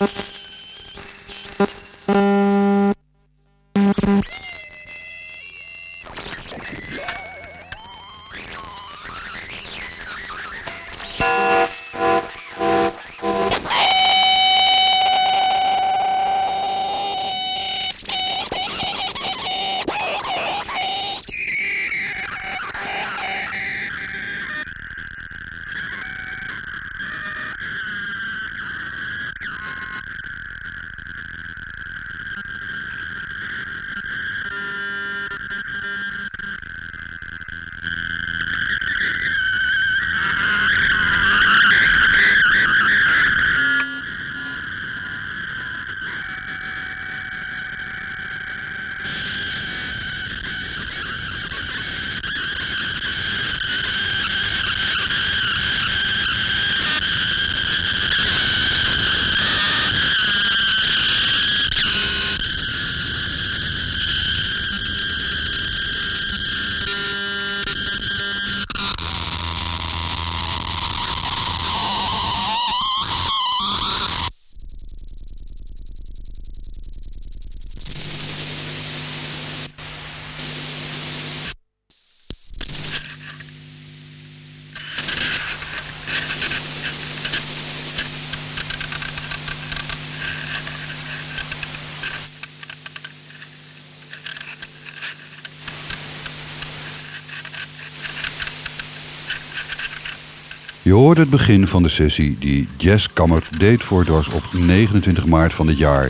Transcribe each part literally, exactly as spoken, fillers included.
Je hoorde het begin van de sessie die Jazzkammer deed voor Dwars op negenentwintig maart van dit jaar.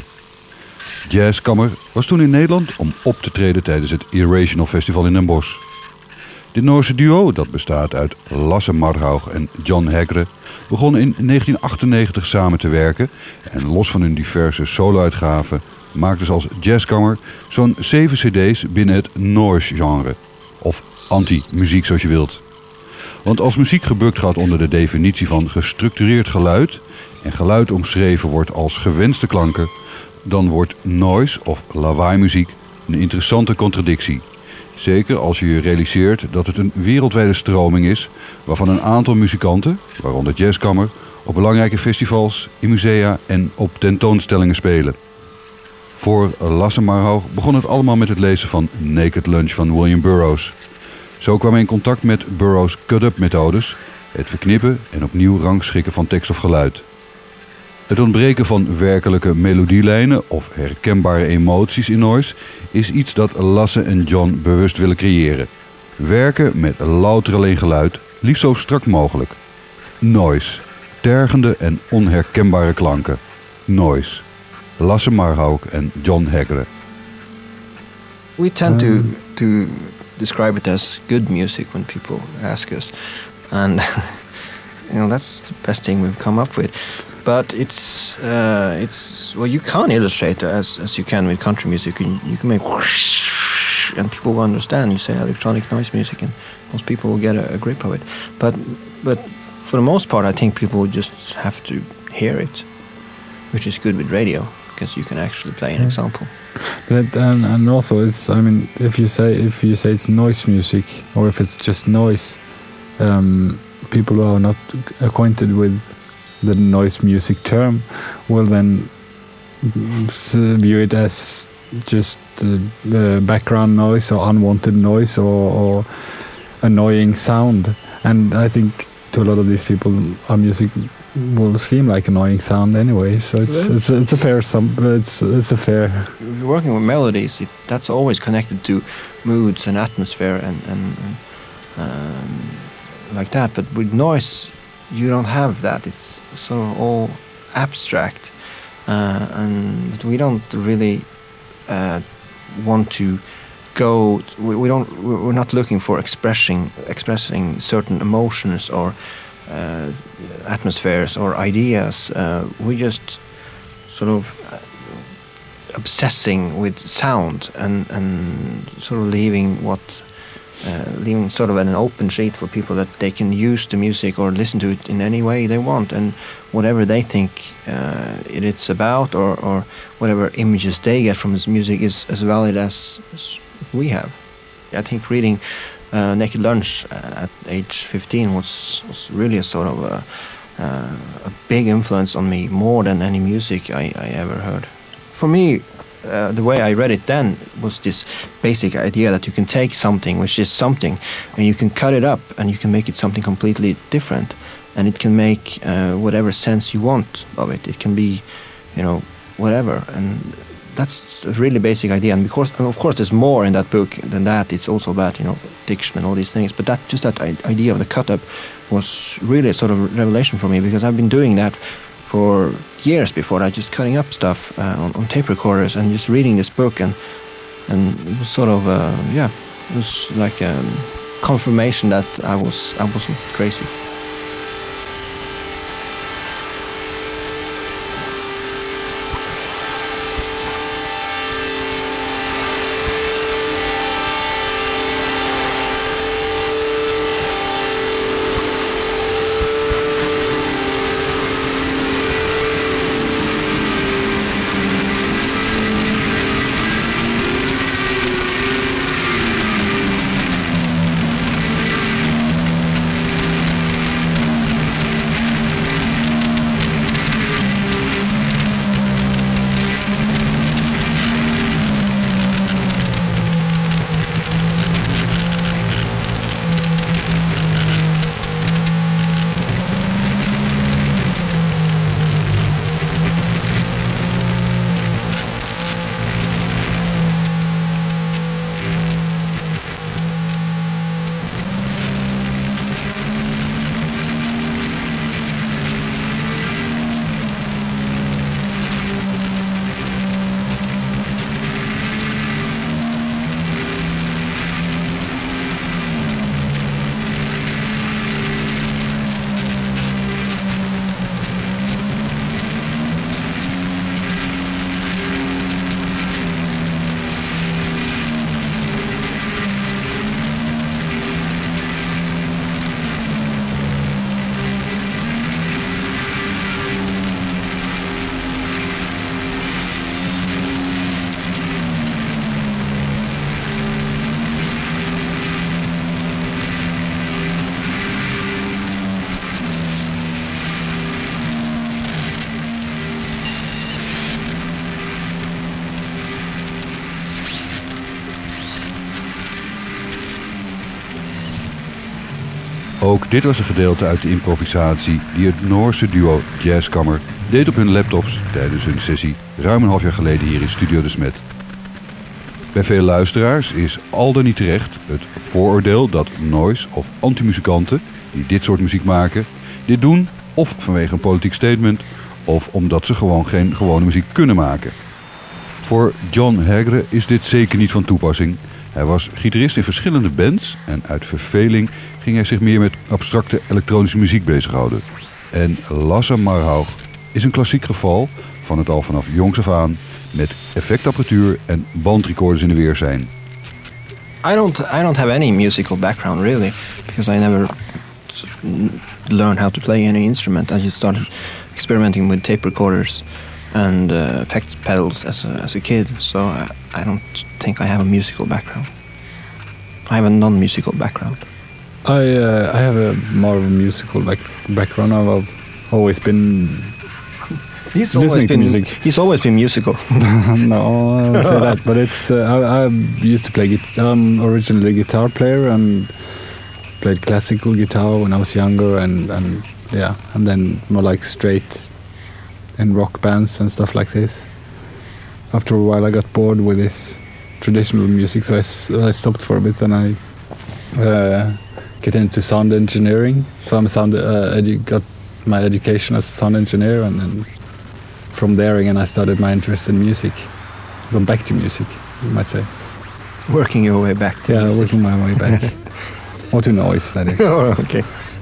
Jazzkammer was toen in Nederland om op te treden tijdens het Irrational Festival in Den Bosch. Dit Noorse duo, dat bestaat uit Lasse Marhaug en John Hegre, begon in negentien achtennegentig samen te werken en los van hun diverse solo-uitgaven maakten ze als Jazzkammer zo'n zeven cd's binnen het noise genre, of anti-muziek zoals je wilt. Want als muziek gebukt gaat onder de definitie van gestructureerd geluid en geluid omschreven wordt als gewenste klanken, dan wordt noise of lawaai-muziek een interessante contradictie. Zeker als je je realiseert dat het een wereldwijde stroming is waarvan een aantal muzikanten, waaronder Jazzkammer, op belangrijke festivals, in musea en op tentoonstellingen spelen. Voor Lasse Marhaug begon het allemaal met het lezen van Naked Lunch van William Burroughs. Zo kwam hij in contact met Burroughs' cut-up methodes, het verknippen en opnieuw rangschikken van tekst of geluid. Het ontbreken van werkelijke melodielijnen of herkenbare emoties in noise is iets dat Lasse en John bewust willen creëren. Werken met louter alleen geluid, liefst zo strak mogelijk. Noise, tergende en onherkenbare klanken. Noise. Lasse Marhaug en John Hegre. We tend to to describe it as good music when people ask us, and you know that's the best thing we've come up with. But it's uh, it's well, you can't illustrate as as you can with country music. You, you can make whoosh, and people will understand. You say electronic noise music, and most people will get a, a grip of it. But but for the most part, I think people just have to hear it, which is good with radio because you can actually play an yeah. example. But and and also it's I mean if you say if you say it's noise music or if it's just noise, um, people who are not acquainted with the noise music term will then view it as just uh, uh, background noise or unwanted noise or, or annoying sound. And I think to a lot of these people, our music will seem like annoying sound anyway. So it's so it's, it's a fair some it's it's a fair. If you're working with melodies, it, that's always connected to moods and atmosphere and and, and um, like that. But with noise, you don't have that. It's sort of all abstract, uh, and but we don't really uh, want to go. We, we don't. We're not looking for expressing expressing certain emotions or uh, atmospheres or ideas. Uh, we just sort of obsessing with sound and and sort of leaving what. Uh, leaving sort of an open sheet for people that they can use the music or listen to it in any way they want, and whatever they think uh, it, it's about or, or whatever images they get from this music is as valid as, as we have. I think reading uh, Naked Lunch uh, at age fifteen was, was really a sort of a, uh, a big influence on me, more than any music I, I ever heard. For me, uh, the way I read it then was this basic idea that you can take something which is something, and you can cut it up and you can make it something completely different, and it can make uh, whatever sense you want of it. It can be, you know, whatever, and that's a really basic idea. And because, of course, there's more in that book than that. It's also about, you know, diction and all these things. But that just that idea of the cut-up was really a sort of revelation for me, because I've been doing that for years before that, just cutting up stuff uh, on, on tape recorders and just reading this book, and and it was sort of uh, yeah, it was like a confirmation that I was I wasn't crazy. Ook dit was een gedeelte uit de improvisatie die het Noorse duo Jazzkammer deed op hun laptops tijdens hun sessie ruim een half jaar geleden hier in Studio De Smet. Bij veel luisteraars is al dan niet terecht het vooroordeel dat noise of antimuzikanten die dit soort muziek maken, dit doen of vanwege een politiek statement of omdat ze gewoon geen gewone muziek kunnen maken. Voor John Hegre is dit zeker niet van toepassing. Hij was gitarist in verschillende bands en uit verveling ging hij zich meer met abstracte elektronische muziek bezighouden. En Lasse Marhaug is een klassiek geval van het al vanaf jongs af aan met effectapparatuur en bandrecorders in de weer zijn. I don't I don't have any musical background really, because I never learned how to play any instrument. I just started experimenting with tape recorders and uh, effects pedals as a as a kid. So I, I don't think I have a musical background. I have a non-musical background. I uh, I have a more of a musical back- background. I've always been He's always listening been to music. He's always been musical. No, I won't say that. But it's uh, I, I used to play. Git- I'm originally a guitar player and played classical guitar when I was younger, and, and yeah, and then more like straight in rock bands and stuff like this. After a while, I got bored with this traditional music, so I, s- I stopped for a bit, and I uh, get into sound engineering. So I'm a sound uh, edu- got my education as a sound engineer, and then from there again I started my interest in music. Gone back to music, you might say. Working your way back to Yeah, music. working my way back. Or to noise, that is. Oh, okay.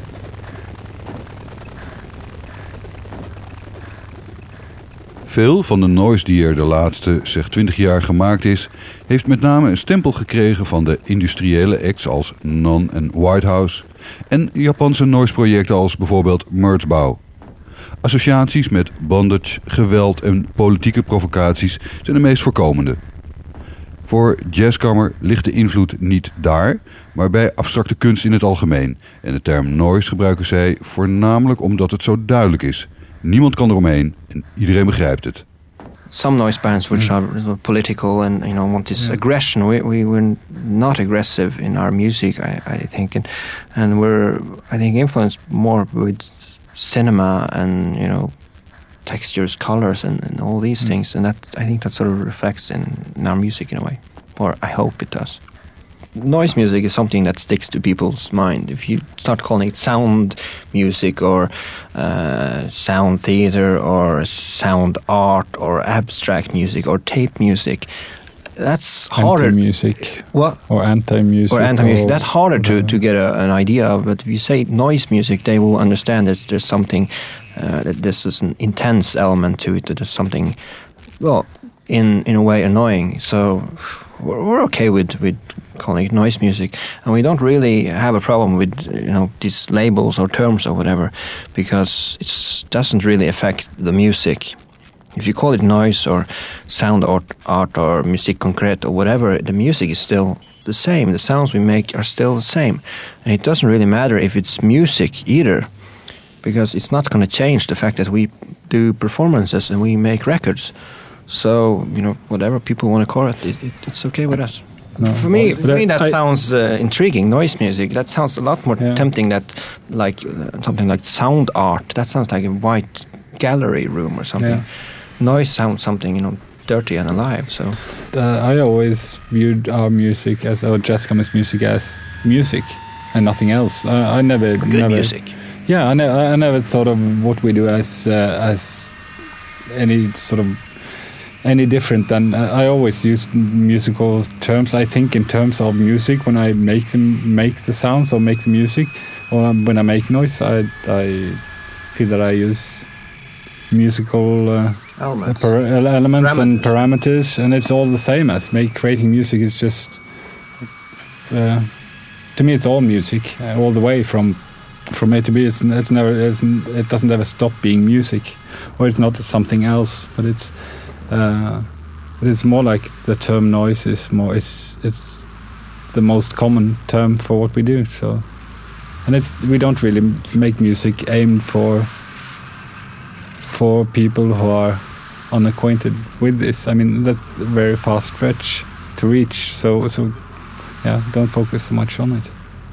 Veel van de noise die er de laatste, zeg twintig jaar gemaakt is, heeft met name een stempel gekregen van de industriële acts als Non en Whitehouse en Japanse noise projecten als bijvoorbeeld Merzbow. Associaties met bondage, geweld en politieke provocaties zijn de meest voorkomende. Voor Jazzkammer ligt de invloed niet daar, maar bij abstracte kunst in het algemeen. En de term noise gebruiken zij voornamelijk omdat het zo duidelijk is. Niemand kan eromheen en iedereen begrijpt het. Some noise bands which are political and you know want this yeah. aggression. We we we're not aggressive in our music, I, I think, and and we're I think influenced more with cinema and you know textures, colors, and, and all these mm. things, and that I think that sort of reflects in, in our music in a way, or I hope it does. Noise music is something that sticks to people's mind. If you start calling it sound music or uh, sound theater or sound art or abstract music or tape music, that's harder. Anti-music. What? Or anti-music. Or anti-music. Or that's harder to, to get a, an idea of. But if you say noise music, they will understand that there's something, uh, that this is an intense element to it, that there's something, well, in in a way annoying. So we're, we're okay with, with calling it noise music, and we don't really have a problem with you know these labels or terms or whatever, because it doesn't really affect the music. If you call it noise or sound art, art or musique concrète or whatever, the music is still the same. The sounds we make are still the same, and it doesn't really matter if it's music either, because it's not going to change the fact that we do performances and we make records. So, you know, whatever people want to call it, it, it it's okay with us. No, for me, for me that I, sounds uh, intriguing. Noise music, that sounds a lot more yeah. tempting than like uh, something like sound art. That sounds like a white gallery room or something. Yeah. Noise sounds something, you know, dirty and alive. So uh, I always viewed our music as, or Jazzkammer's music as music and nothing else. Uh, I never, good never, music. Yeah, I, ne- I never thought of what we do as uh, as any sort of any different than uh, I always use musical terms. I think in terms of music when I make them make the sounds or make the music, or when I make noise, I I feel that I use musical uh, elements, per- elements Param- and parameters, and it's all the same as make creating music is just uh, to me it's all music uh, all the way from from A to B. It's it's never it's, it doesn't ever stop being music, or it's not something else, but it's. Uh, it is more like the term noise is more it's it's the most common term for what we do. So, and it's we don't really make music aimed for for people who are unacquainted with this. I mean that's a very fast stretch to reach. So so yeah, don't focus so much on it.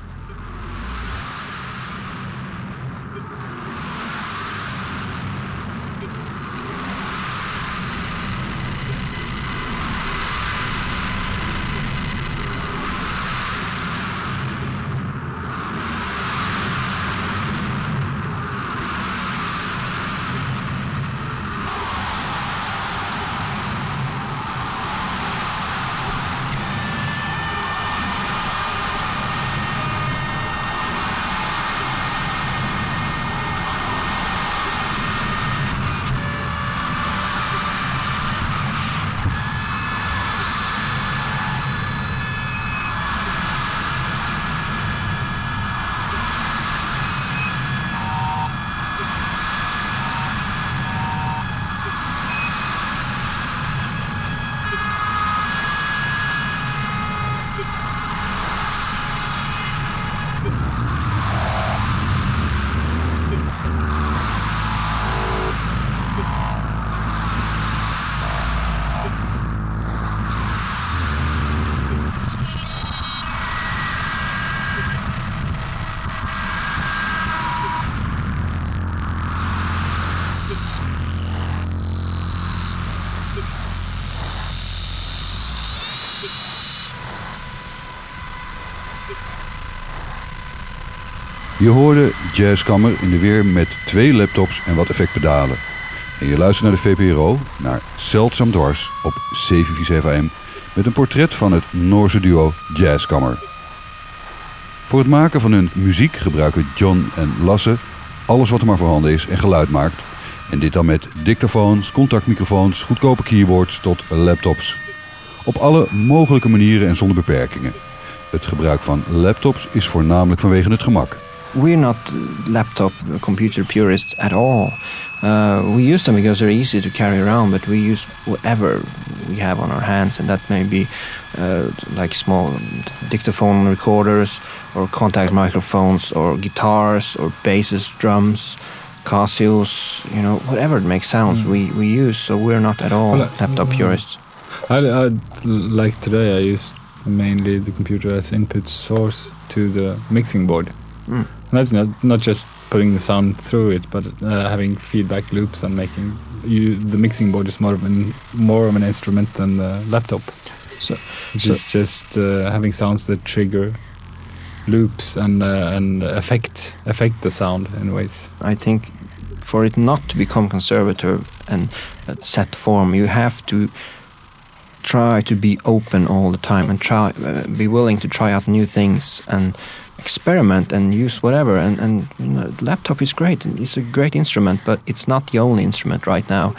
Je hoorde Jazzkammer in de weer met twee laptops en wat effectpedalen. En je luistert naar de V P R O, naar Zeldzaam Dwars op zeven vier zeven A M met een portret van het Noorse duo Jazzkammer. Voor het maken van hun muziek gebruiken John en Lasse alles wat er maar voorhanden is en geluid maakt. En dit dan met dictafoons, contactmicrofoons, goedkope keyboards tot laptops. Op alle mogelijke manieren en zonder beperkingen. Het gebruik van laptops is voornamelijk vanwege het gemak. we're not laptop computer purists at all. Uh, we use them because they're easy to carry around, but we use whatever we have on our hands, and that may be uh, like small dictaphone recorders or contact microphones or guitars or basses, drums, Casios, you know, whatever makes sounds mm. we, we use, so we're not at all well, laptop purists. I, I, like today I use mainly the computer as input source to the mixing board. Mm. And that's not, not just putting the sound through it, but uh, having feedback loops and making you, the mixing board is more of an more of an instrument than the laptop. So, which so is just uh, having sounds that trigger loops and uh, and affect affect the sound in ways. I think for it not to become conservative and uh, set form, you have to try to be open all the time and try uh, be willing to try out new things and experiment and use whatever. And and you know, laptop is great. It's a great instrument, but it's not the only instrument right now.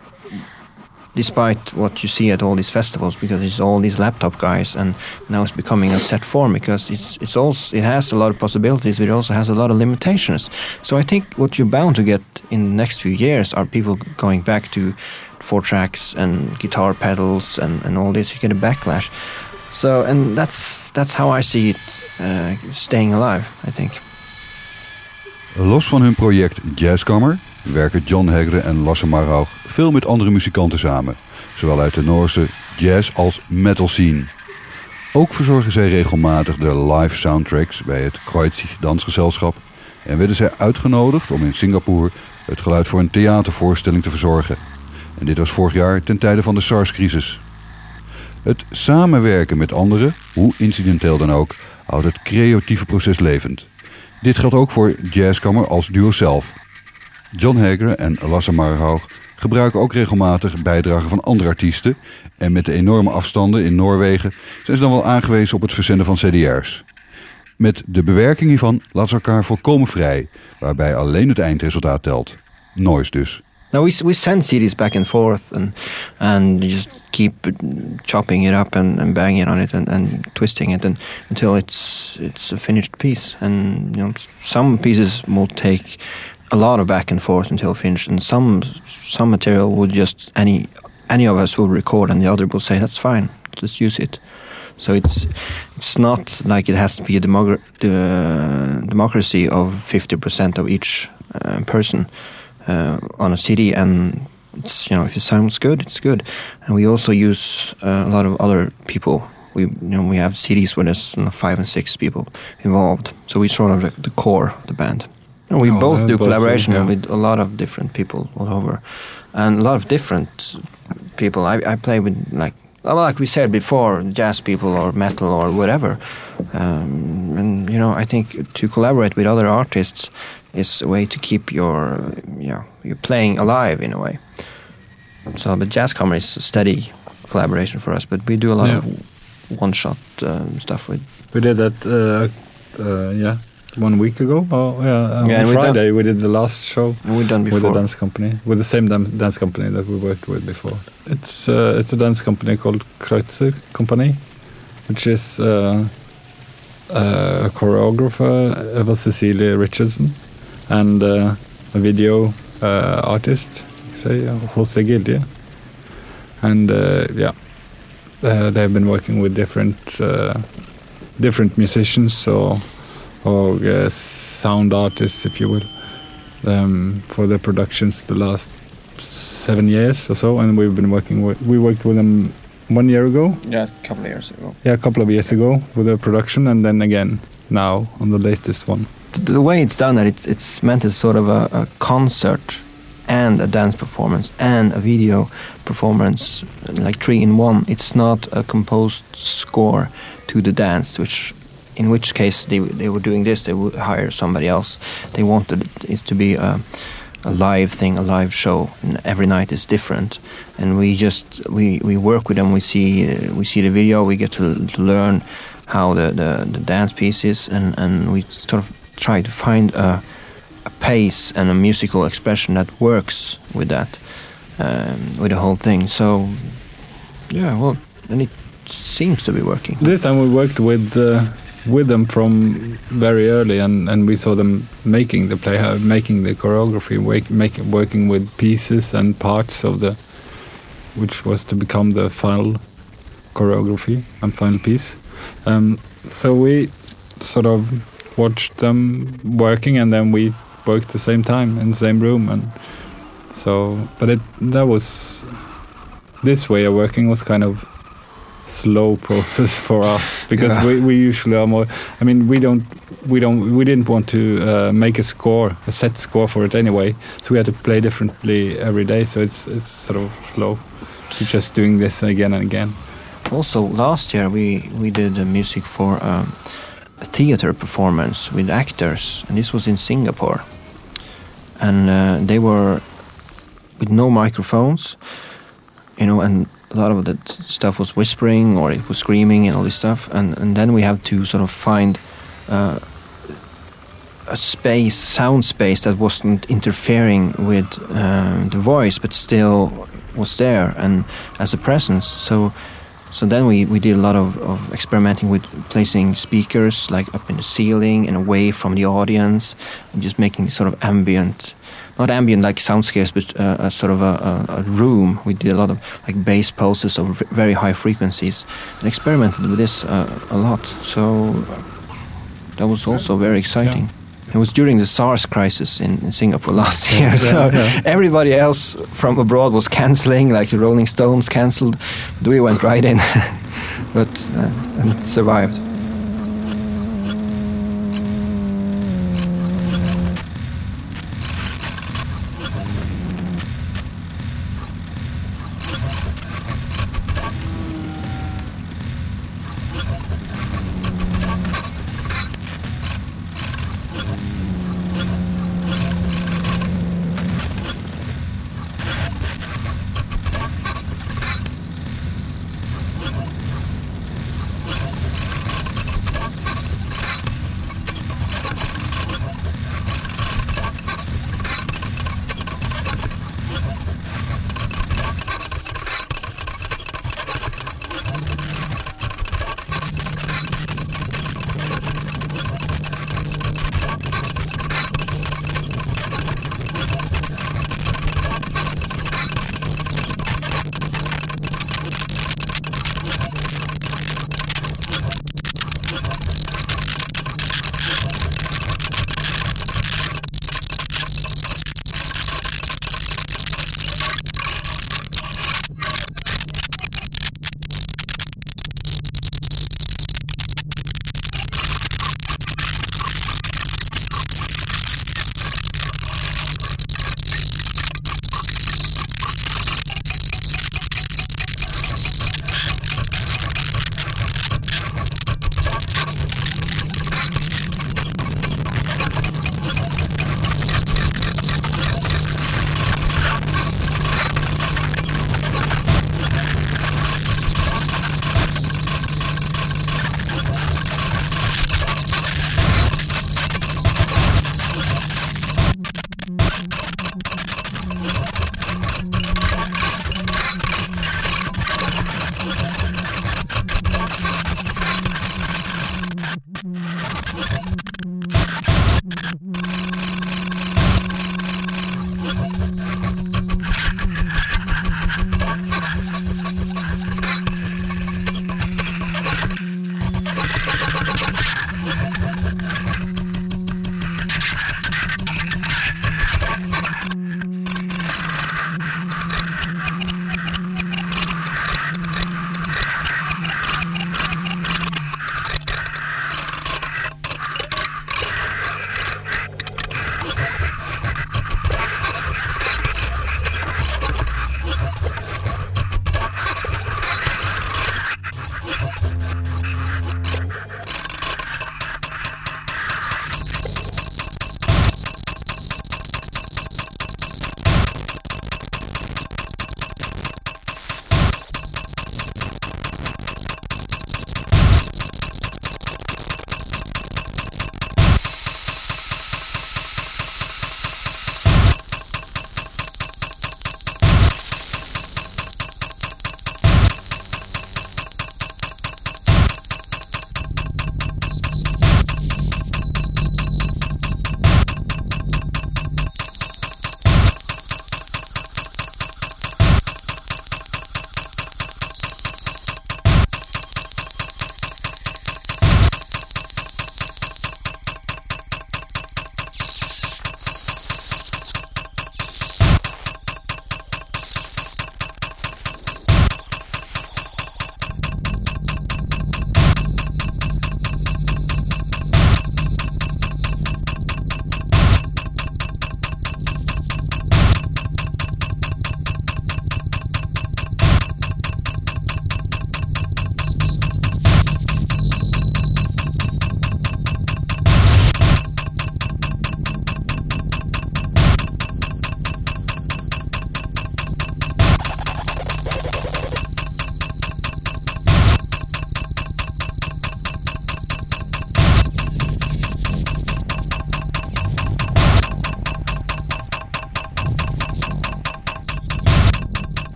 Despite what you see at all these festivals, because it's all these laptop guys, and now it's becoming a set form because it's it's also it has a lot of possibilities, but it also has a lot of limitations. So I think what you're bound to get in the next few years are people going back to four tracks and guitar pedals and, and all this. You get a backlash. So and that's that's how I see it uh, staying alive, I think. Los van hun project Jazzkammer werken John Hegre en Lasse Marhaug veel met andere muzikanten samen, zowel uit de Noorse jazz als metal scene. Ook verzorgen zij regelmatig de live soundtracks bij het Kreuzig Dansgezelschap en werden zij uitgenodigd om in Singapore het geluid voor een theatervoorstelling te verzorgen. En dit was vorig jaar ten tijde van de SARS-crisis. Het samenwerken met anderen, hoe incidenteel dan ook, houdt het creatieve proces levend. Dit geldt ook voor Jazzkammer als duo zelf. John Hegre en Lasse Marhaug gebruiken ook regelmatig bijdragen van andere artiesten. En met de enorme afstanden in Noorwegen zijn ze dan wel aangewezen op het verzenden van C D R's. Met de bewerking hiervan laten ze elkaar volkomen vrij, waarbij alleen het eindresultaat telt. Noise dus. Now we we send C Ds back and forth and and just keep chopping it up and, and banging on it and, and twisting it and until it's it's a finished piece. And you know, some pieces will take a lot of back and forth until finished, and some some material will just any any of us will record and the other will say that's fine, let's use it. So it's it's not like it has to be a demogra- uh, democracy of fifty percent of each uh, person uh, on a C D, and it's, you know, if it sounds good, it's good. And we also use uh, a lot of other people. We you know we have C Ds where there's you know, five and six people involved, so we sort of the, the core of the band. And we oh, both do both collaboration yeah. with a lot of different people all over, and a lot of different people. I, I play with like well, like we said before, jazz people or metal or whatever. Um, and you know, I think to collaborate with other artists is a way to keep your you know your playing alive in a way. So the Jazzkammer is a steady collaboration for us, but we do a lot yeah. of one-shot um, stuff with. We did that. Uh, uh, yeah. One week ago, oh yeah, um, yeah on Friday done, we did the last show we done before. with the dance company, with the same dan- dance company that we worked with before. It's uh, it's a dance company called Kreutzer Company, which is uh, a choreographer, Eva Cecilia Richardson, and uh, a video uh, artist, say uh, Jose Gildia, and uh, yeah, uh, they've been working with different uh, different musicians, so. Or uh, sound artists, if you will, um, for their productions the last seven years or so, and we've been working with. We worked with them one year ago. Yeah, a couple of years ago. Yeah, a couple of years ago with their production, and then again now on the latest one. The way it's done, that it's it's meant as sort of a, a concert and a dance performance and a video performance, like three in one. It's not a composed score to the dance, which. In which case they they were doing this, they would hire somebody else. They wanted it to be a, a live thing, a live show, and every night is different. And we just we, we work with them. We see uh, we see the video. We get to, to learn how the, the, the dance piece is, and, and we sort of try to find a, a pace and a musical expression that works with that, um, with the whole thing. So yeah, well, and it seems to be working. This time we worked with. Uh with them from very early, and, and we saw them making the play, uh, making the choreography, wake, make, working with pieces and parts of the, which was to become the final choreography and final piece. Um, so we sort of watched them working, and then we worked at the same time in the same room, and so. But it that was this way of working was kind of slow process for us, because Yeah. we, we usually are more. I mean, we don't we don't we didn't want to uh, make a score, a set score for it anyway. So we had to play differently every day. So it's it's sort of slow. We're just doing this again and again. Also, last year we we did the music for um, a theater performance with actors, and this was in Singapore. And uh, they were with no microphones, you know, and a lot of the stuff was whispering or it was screaming and all this stuff. And, and then we have to sort of find uh, a space, sound space that wasn't interfering with uh, the voice, but still was there and as a presence. So so then we, we did a lot of, of experimenting with placing speakers like up in the ceiling and away from the audience, and just making sort of ambient, not ambient like soundscapes, but uh, a sort of a, a, a room. We did a lot of like bass pulses of very high frequencies and experimented with this uh, a lot. So that was also very exciting. Yeah. It was during the SARS crisis in, in Singapore last year, so yeah. everybody else from abroad was cancelling, like the Rolling Stones cancelled, but we went right in, but uh, and survived.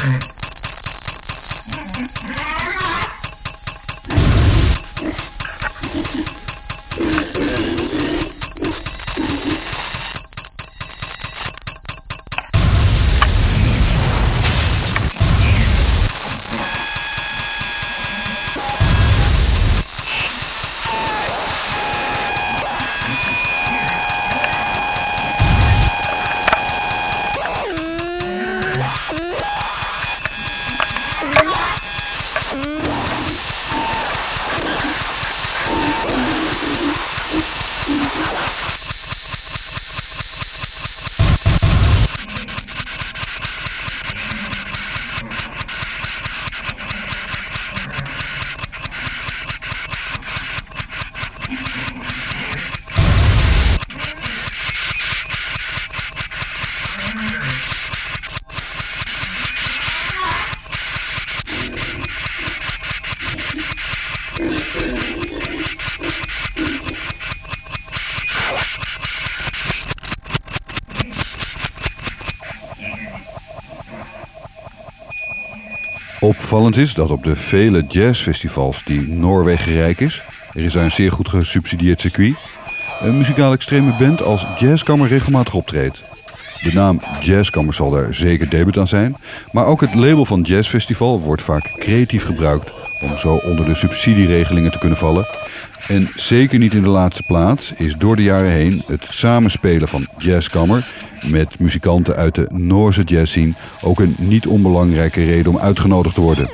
Opvallend is dat op de vele jazzfestivals die Noorwegen rijk is, er is daar een zeer goed gesubsidieerd circuit, een muzikaal extreme band als Jazzkammer regelmatig optreedt. De naam Jazzkammer zal daar zeker debut aan zijn, maar ook het label van Jazzfestival wordt vaak creatief gebruikt om zo onder de subsidieregelingen te kunnen vallen. En zeker niet in de laatste plaats is door de jaren heen het samenspelen van Jazzkammer met muzikanten uit de Noorse jazzscene ook een niet onbelangrijke reden om uitgenodigd te worden.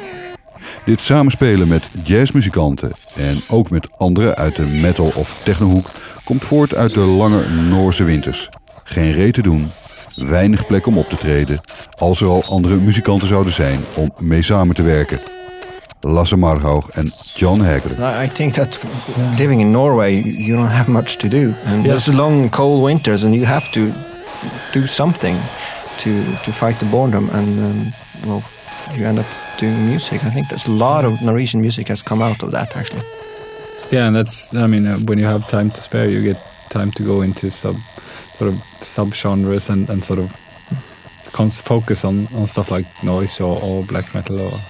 Dit samenspelen met jazzmuzikanten en ook met anderen uit de metal- of technohoek komt voort uit de lange Noorse winters. Geen reet te doen, weinig plek om op te treden, als er al andere muzikanten zouden zijn om mee samen te werken. Lasse Marhaug en John Hagle. I think that living in Norway, you don't have much to do, and Yes. there's long, cold winters, and you have to do something to to fight the boredom, and um, well, you end up doing music. I think there's a lot of Norwegian music has come out of that, actually. Yeah, and that's, I mean, uh, when you have time to spare, you get time to go into sub, sort of sub-genres and, and sort of cons- focus on, on stuff like noise or, or black metal or...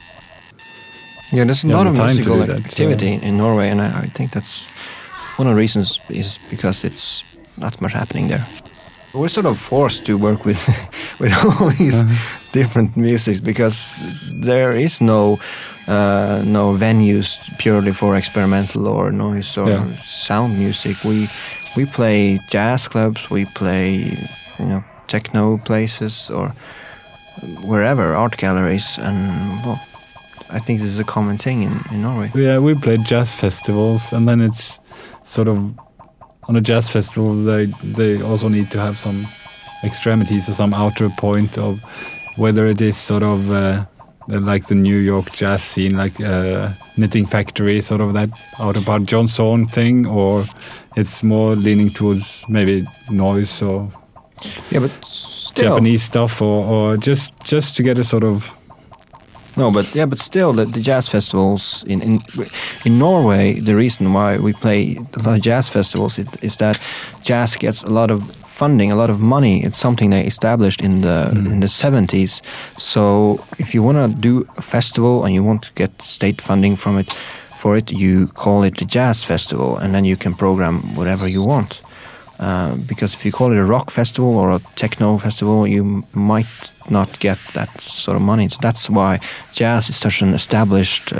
Yeah, there's a Yeah, lot of the time to musical do that, activity so- in Norway, and I, I think that's one of the reasons is because it's not much happening there. We're sort of forced to work with with all these Uh-huh. different musics because there is no uh, no venues purely for experimental or noise or Yeah. sound music. We we play jazz clubs, we play you know techno places or wherever, art galleries, and well, I think this is a common thing in, in Norway. Yeah, we played jazz festivals, and then it's sort of on a jazz festival they they also need to have some extremities or some outer point of whether it is sort of uh, like the New York jazz scene, like uh, Knitting Factory, sort of that outer part, John Zorn thing, or it's more leaning towards maybe noise or Yeah, but still, Japanese stuff, or, or just just to get a sort of No, but yeah, but still, the, the jazz festivals in, in in Norway. The reason why we play a lot of jazz festivals is, is that jazz gets a lot of funding, a lot of money. It's something they established in the Mm. in the seventies. So if you want to do a festival and you want to get state funding from it, for it, you call it the jazz festival, and then you can program whatever you want. Uh, because if you call it a rock festival or a techno festival, you m- might not get that sort of money. So that's why jazz is such an established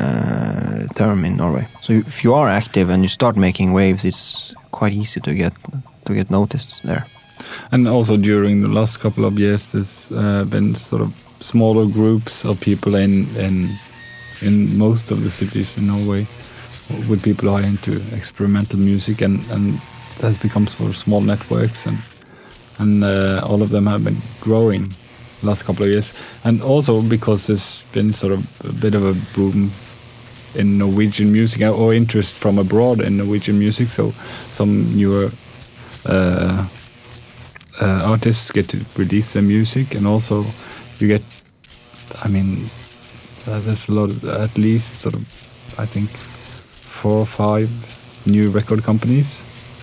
uh, term in Norway. So if you are active and you start making waves, it's quite easy to get to get noticed there. And also during the last couple of years, there's uh, been sort of smaller groups of people in in in most of the cities in Norway, with people who are into experimental music, and and that has become sort of small networks, and and uh, all of them have been growing the last couple of years. And also because there's been sort of a bit of a boom in Norwegian music, or interest from abroad in Norwegian music, so some newer uh, uh, artists get to release their music, and also you get, I mean, uh, there's a lot of, at least sort of, I think, four or five new record companies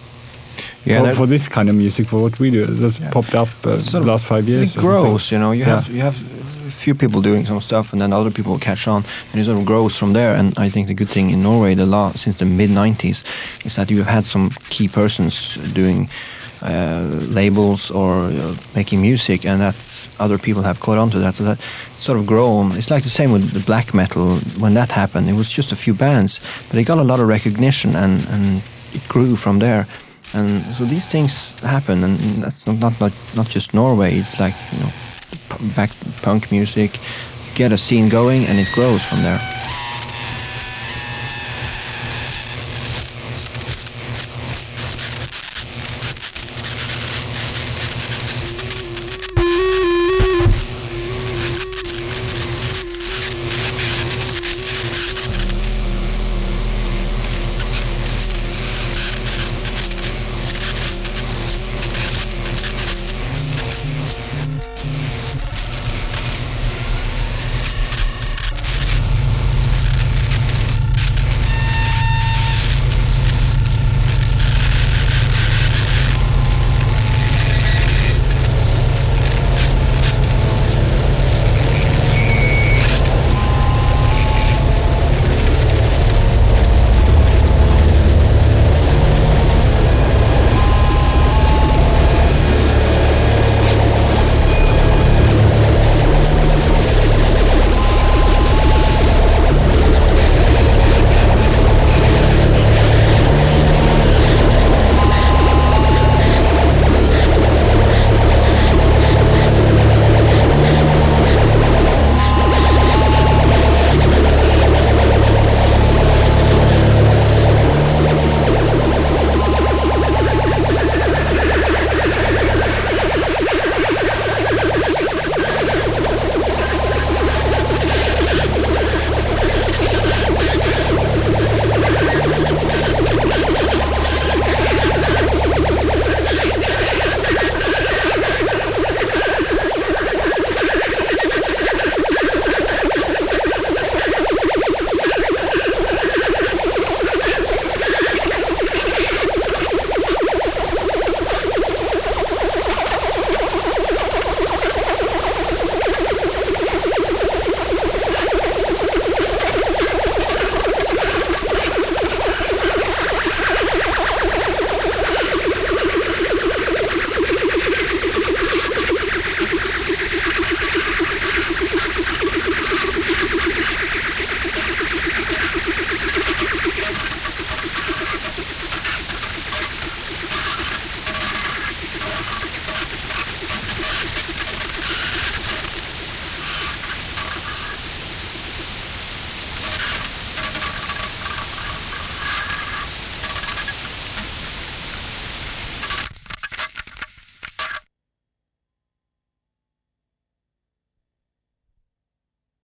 for, that- for this kind of music, for what we do. That's Yeah. popped up uh, Sort the of- last five years. It or something. grows, you know. You Yeah. have you have few people doing some stuff, and then other people catch on, and it sort of grows from there. And I think the good thing in Norway, the law since the mid nineties, is that you have had some key persons doing uh, labels or uh, making music, and that other people have caught on to that. So that sort of grown. It's like the same with the black metal. When that happened, it was just a few bands, but it got a lot of recognition, and, and it grew from there. And so these things happen, and that's not not not, not just Norway. It's like, you know, back punk music, get a scene going, and it grows from there.